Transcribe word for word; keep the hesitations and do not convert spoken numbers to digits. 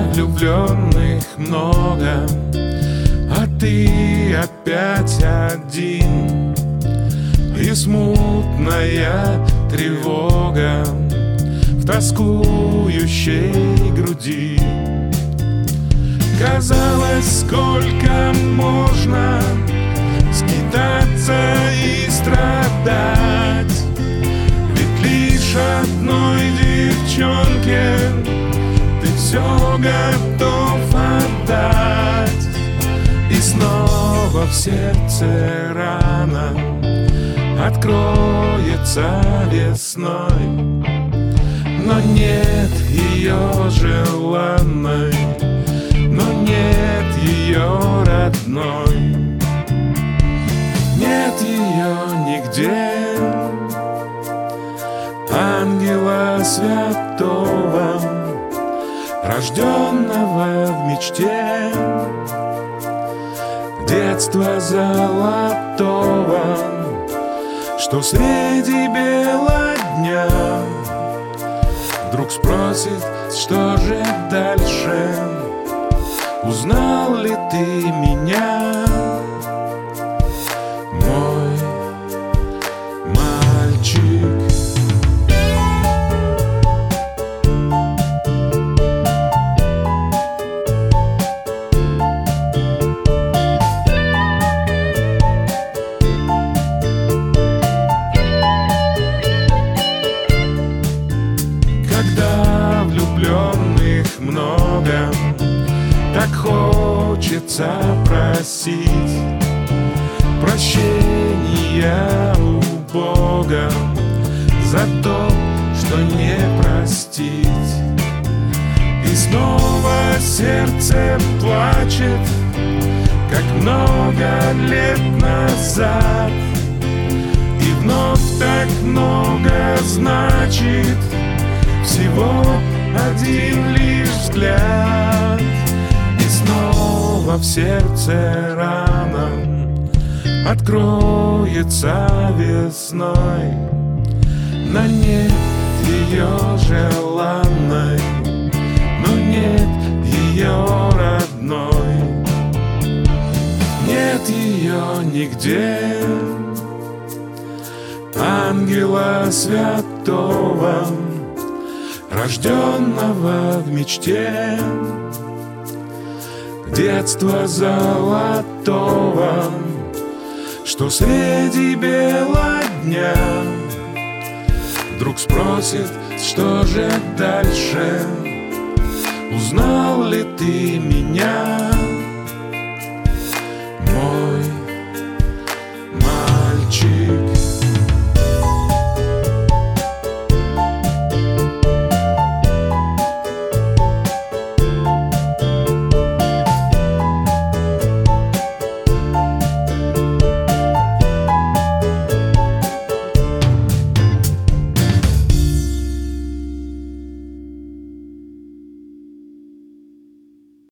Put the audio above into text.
влюбленных много, а ты опять один, и смутная тревога в тоскующей груди. Казалось, сколько можно скитаться и страдать, ведь лишь одной девчонке ты все готов отдать. И снова в сердце рана откроется весной, но нет ее желанной, но нет ее родной. Нет ее нигде, ангела святого, рожденного в мечте, детства золотого, что среди бела дня вдруг спросит, что же дальше. Узнал ли ты меня, мой мальчик? Когда влюбленных много, так хочется просить прощения у Бога за то, что не простить. И снова сердце плачет, как много лет назад, и вновь так много значит всего один лишь взгляд. В сердце рана откроется весной, но нет ее желанной, но нет ее родной. Нет ее нигде, ангела святого, рожденного в мечте, детства золотого, что среди бела дня вдруг спросит, что же дальше. Узнал ли ты меня?